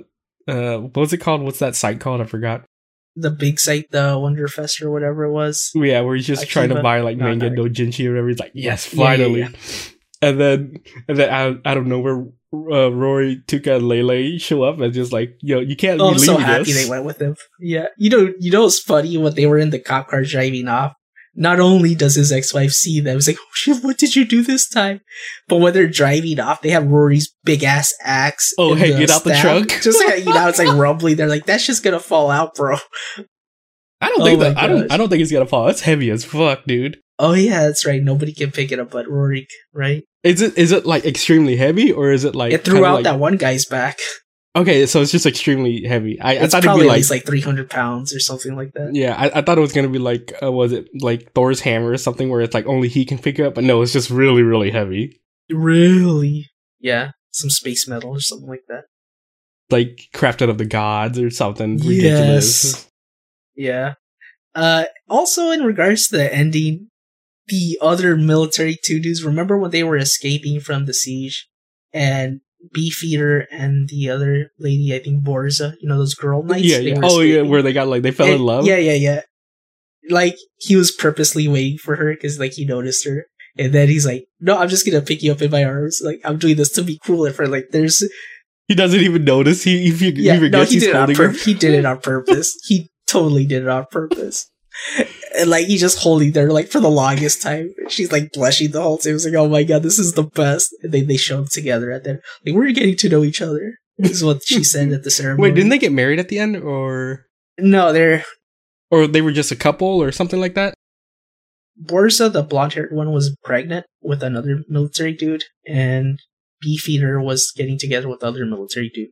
uh, what was it called? What's that site called? I forgot. The big site, the Wonderfest or whatever it was. Yeah, where he's just Akiba. trying to buy like No, manga no. dojinshi or whatever. He's like, yes, Yeah, yeah, finally. yeah. And then, and then out, out of nowhere, uh, Rory, Tuka, and Lele show up and just like, yo, you can't Oh, be I'm so leaving happy us. they went with him. Yeah, you know, you know, it's funny when they were in the cop car driving off. Not only does his ex-wife see them, it's like, oh shit, what did you do this time? But when they're driving off, they have Rory's big ass axe. Oh, in hanging out the staff. trunk? Just hanging out. It's like rumbling. They're like, that's just gonna fall out, bro. I don't Oh think my that. I don't. gosh. I don't think it's gonna fall. It's heavy as fuck, dude. Oh yeah, that's right. Nobody can pick it up but Rory, right? Is it? Is it like extremely heavy, or is it like It threw kinda out like, that one guy's back. Okay, so it's just extremely heavy. I, I It's thought it'd probably be at like, least like three hundred pounds or something like that. yeah, I, I thought it was gonna be like, uh, was it like Thor's hammer or something where it's like only he can pick it up? But no, it's just really, really heavy, Really? Yeah, some space metal or something like that. like crafted of the gods or something Yes. ridiculous. Yeah. Uh, also, in regards to the ending, the other military two dudes, remember when they were escaping from the siege and Beefeater and the other lady, I think Borza, you know, those girl knights? Yeah, they yeah. were Oh, yeah, escaping. where they got like they fell And- in love. Yeah, yeah, yeah. Like, he was purposely waiting for her because, like, he noticed her. And then he's like, no, I'm just gonna pick you up in my arms. Like, I'm doing this to be cool. And for, like, there's... He doesn't even notice. He he, he Yeah, forgets no, he he's did it on holding her. purpose. He did it on purpose. He totally did it on purpose. And, like, he's just holding there, like, for the longest time. She's, like, blushing the whole time. It was like, oh my god, this is the best. And then they showed together at that. Like, we're getting to know each other. This is what she said at the ceremony. Wait, didn't they get married at the end, or No, they're... or they were just a couple, or something like that? Borza, the blonde-haired one, was pregnant with another military dude, and Beefeater was getting together with the other military dude.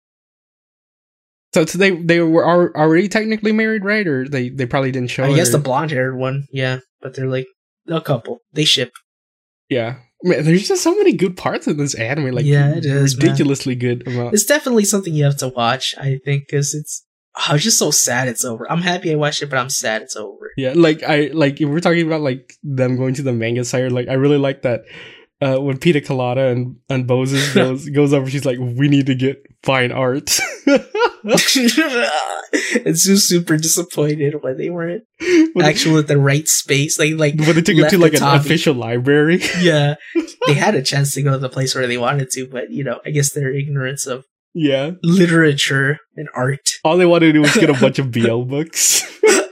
So, so they they were al- already technically married, right? Or they, they probably didn't show. I guess or- the blonde-haired one, yeah, but they're like a couple. They ship. yeah. Man, there's just so many good parts in this anime. Like, Yeah, it is, man. ridiculously good. Amount. It's definitely something you have to watch, I think, because it's. I was just so sad it's over. I'm happy I watched it, but I'm sad it's over. Yeah, like I like if we're talking about like them going to the manga site. Like I really like that uh, when Pina Colada and and Boses goes goes over. She's like, we need to get fine art. It's just super disappointed when they weren't when, actually at the right space. Like, like when they took him left to like an Utami. official library. Yeah, they had a chance to go to the place where they wanted to, but you know, I guess their ignorance of Yeah, literature and art. all they wanted to do was get a bunch of B L books.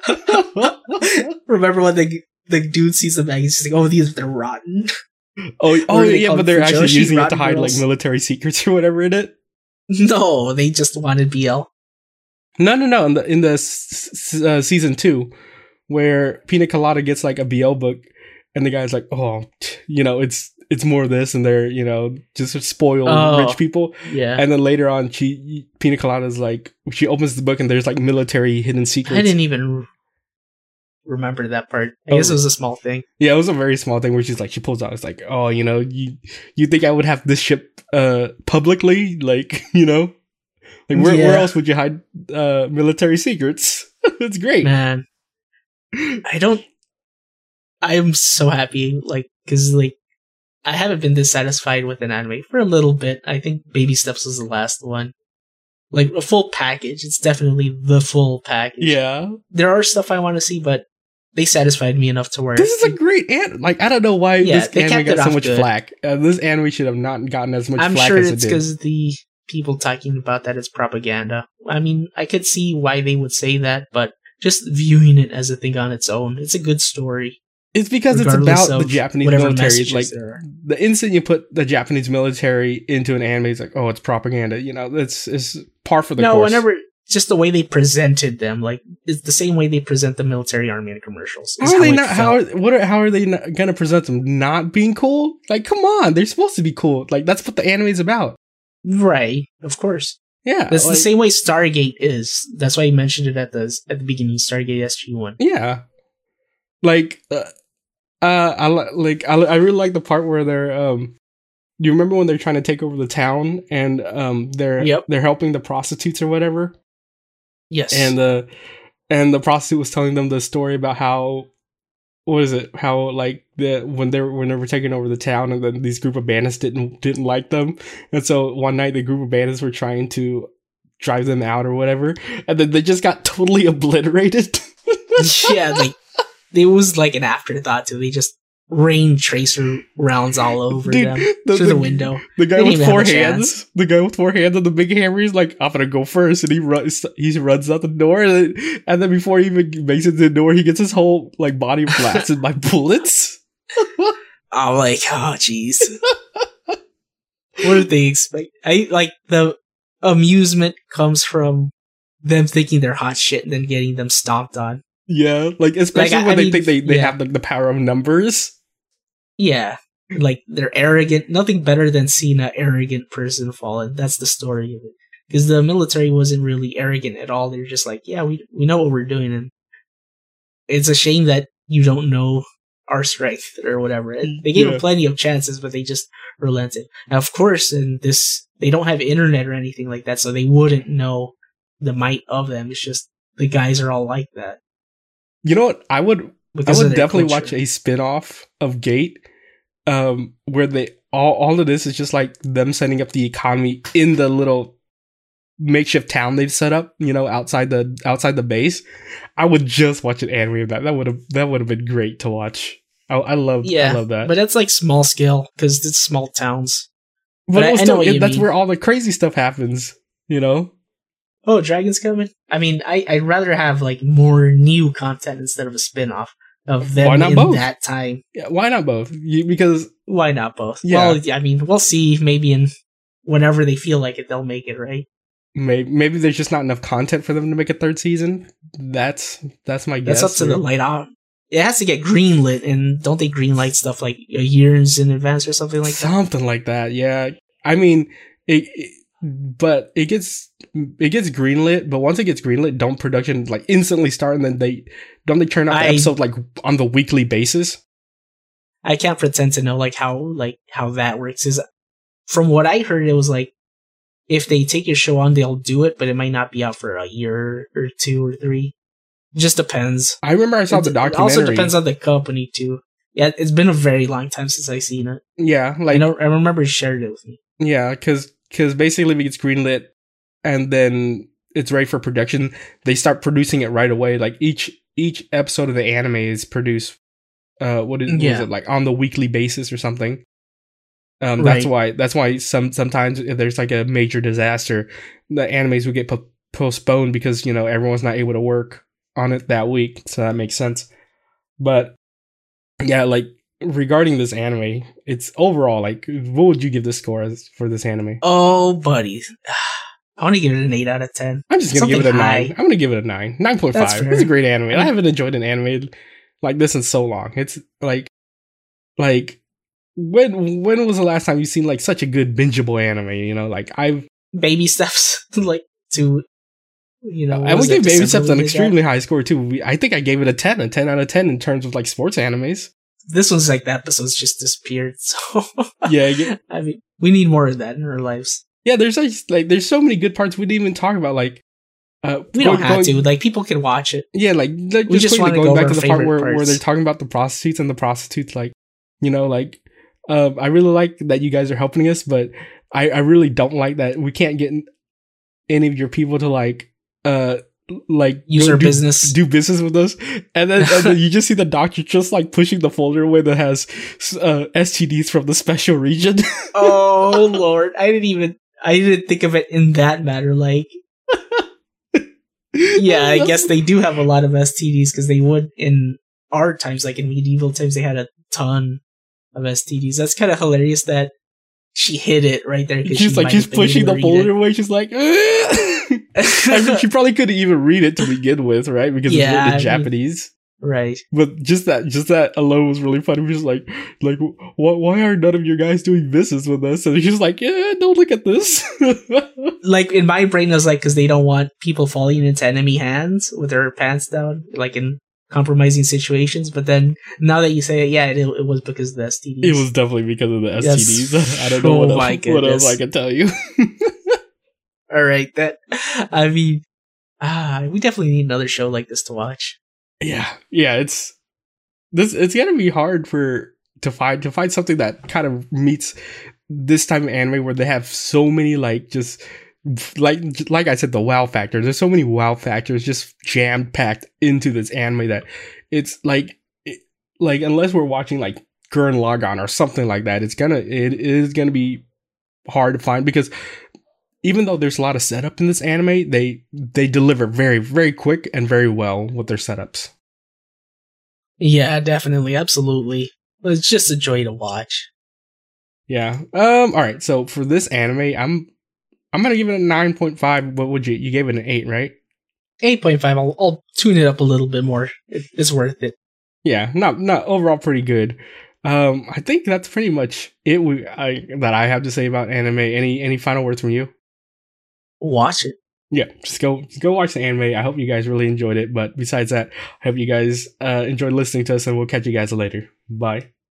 Remember when the the dude sees the magazine, he's like, "Oh, these they're rotten." Oh, oh Or they yeah, call but they're them actually Fujoshi using it to rotten hide girls. like military secrets or whatever in it. No, they just wanted B L. No, no, no. In the in the s- s- uh, season two, where Pina Colada gets like a B L book, and the guy's like, "Oh, you know, it's it's more of this," and they're you know just spoiled Oh. rich people. Yeah, And then later on, she Pina Colada's like, she opens the book and there's like military hidden secrets. I didn't even remember that part. I guess Oh. it was a small thing. Yeah, it was a very small thing where she's like, she pulls out. It's like, oh, you know, you you think I would have this ship uh publicly, like you know, like where where Yeah. else would you hide uh military secrets? It's great. Man, I don't. I am so happy, like, because like I haven't been this satisfied with an anime for a little bit. I think Baby Steps was the last one. Like a full package. It's definitely the full package. Yeah. There are stuff I want to see, but they satisfied me enough to where This is a great anime. Like, I don't know why Yeah, this they anime kept got it so off much good. flack. Uh, this anime should have not gotten as much I'm flack sure as it's it did. because the people talking about that is propaganda. I mean, I could see why they would say that, but just viewing it as a thing on its own, it's a good story. It's because it's regardless about the of Japanese whatever military. messages Like, there are. the instant you put the Japanese military into an anime, it's like, oh, it's propaganda. You know, it's it's par for the No, course. whenever just the way they presented them, like it's the same way they present the military army in commercials. is How are they it not? How are, felt. what are, how are they not gonna present them not being cool? Like, come on, they're supposed to be cool. Like, that's what the anime is about. Right? Of course, Yeah, that's like, the same way Stargate is. That's why I mentioned it at the at the beginning. Stargate S G one. Yeah, like, uh, uh I li- like I, I really like the part where they're um. You remember when they're trying to take over the town and um they're Yep. they're helping the prostitutes or whatever, Yes, and the and the prostitute was telling them the story about how what is it how like the when they were when they were taking over the town, and then these group of bandits didn't didn't like them, and so one night the group of bandits were trying to drive them out or whatever, and then they just got totally obliterated. Yeah, like it was like an afterthought too. They just rained tracer rounds all over Dude, them the, through the, the window. The guy They didn't with even four have a hands, chance. the guy with four hands and the big hammer, he's like, I'm gonna go first, and he runs, he runs out the door, and then, and then before he even makes it to the door, he gets his whole like body blasted by bullets. I'm like, oh jeez. What did they expect? I like the amusement comes from them thinking they're hot shit and then getting them stomped on. Yeah, like especially Like, I- when I they mean, think they, they yeah. have the, the power of numbers. Yeah. Like they're arrogant. Nothing better than seeing an arrogant person fallen. That's the story of it. Because the military wasn't really arrogant at all. They're just like, yeah, we we know what we're doing, and it's a shame that you don't know our strength or whatever. And they gave Yeah. them plenty of chances, but they just relented. And of course, in this, they don't have internet or anything like that, so they wouldn't know the might of them. It's just the guys are all like that. You know what? I would I Because of would their definitely culture. watch a spin-off of Gate, um, where they all all of this is just like them setting up the economy in the little makeshift town they've set up, you know, outside the outside the base. I would just watch an anime of that. That would have that would have been great to watch. I, I love Yeah, I love that. but that's like small scale because it's small towns. But, but I- it was I know still, what it- you that's mean. where all the crazy stuff happens. You know. Oh, Dragon's coming? I mean, I, I'd rather have like more new content instead of a spin-off of them Why not in both? that time. Yeah, why not both? You, because Why not both? Yeah. Well, I mean, we'll see. Maybe in whenever they feel like it, they'll make it, right? maybe maybe there's just not enough content for them to make a third season. That's that's my That's guess. up to the light out. It has to get greenlit, and don't they greenlight stuff like years in advance or something like that? Something like that. Yeah. I mean, it, it but it gets it gets greenlit, but once it gets greenlit, don't production like instantly start, and then they don't they turn out the I- episode like on the weekly basis? I can't pretend to know like how like how that works. Is from what I heard, it was like if they take your show on, they'll do it, but it might not be out for a year or two or three. It just depends. I remember I saw It- the It documentary. also depends on the company too. Yeah, it's been a very long time since I've seen it. yeah, I like know. I remember you shared it with me. yeah, because because basically if it gets greenlit and then it's ready for production, they start producing it right away. Like each each episode of the anime is produced. Uh, what is, what is Yeah. it like on the weekly basis or something? Um, that's Right. why that's why some sometimes if there's like a major disaster, the animes would get po- postponed because you know everyone's not able to work on it that week, so that makes sense. But yeah, like regarding this anime, it's overall like, what would you give this score as for this anime? Oh, buddy, I want to give it an eight out of ten. I'm just gonna give it a Something nine. high. I'm gonna give it a nine, nine point That's five. fair. It's a great anime. I haven't enjoyed an anime like this in so long. It's like, like when when was the last time you've seen like such a good bingeable anime? You know, like I've Baby steps, like to you know. what I was would that, give Baby December Steps an we did that? extremely high score too. We, I think I gave it a ten, a ten out of ten in terms of like sports animes. This one's like the episodes just disappeared. So Yeah, yeah, I mean, we need more of that in our lives. yeah. There's like, like there's so many good parts we didn't even talk about. Like, uh, We going- don't have going- to. Like people can watch it. Yeah, like, like We just, just quickly wanna going go back over to the part favorite where, where parts. they're talking about the prostitutes and the prostitutes, like, you know, like, um, I really like that you guys are helping us, but I, I really don't like that we can't get any of your people to like, uh, like Use go our do, business. do business with us, and then, and then you just see the doctor just like pushing the folder away that has uh, S T Ds from the special region. Oh Lord, I didn't even. I didn't think of it in that matter. Like, yeah, I guess they do have a lot of S T Ds because they would in our times, like in medieval times, they had a ton of S T Ds. That's kind of hilarious that she hid it right there. 'cause She's she like might she's have been pushing able the to read folder away. She's like, I mean, she probably couldn't even read it to begin with, right? Because Yeah, it's written in I mean- Japanese. it. Right. But just that, just that alone was really funny. Just like, like, why, why are none of your guys doing business with us? And she's like, yeah, don't look at this. Like in my brain, I was like, because they don't want people falling into enemy hands with their pants down, like in compromising situations. But then now that you say it, yeah, it, it was because of the S T Ds. It was definitely because of the S T Ds. Yes. I don't know Oh what, my else, what else goodness. I can tell you. All right. That I mean, ah, we definitely need another show like this to watch. Yeah, yeah, it's this. It's gonna be hard for to find to find something that kind of meets this type of anime where they have so many like just like like I said, the wow factor. There's so many wow factors just jammed packed into this anime that it's like it, like unless we're watching like Gurren Lagann or something like that, it's gonna it is gonna be hard to find, because even though there's a lot of setup in this anime, they they deliver very very quick and very well with their setups. Yeah, definitely, absolutely. It's just a joy to watch. Yeah. Um. All right. So for this anime, I'm I'm gonna give it a nine point five. What would you? You gave it an eight, right? eight point five. I'll, I'll tune it up a little bit more. It, it's worth it. Yeah. Not not overall pretty good. Um. I think that's pretty much it. We I that I have to say about anime. Any any final words from you? Watch it. Yeah, just go just go watch the anime. I hope you guys really enjoyed it. But besides that, I hope you guys uh, enjoyed listening to us, and we'll catch you guys later. Bye.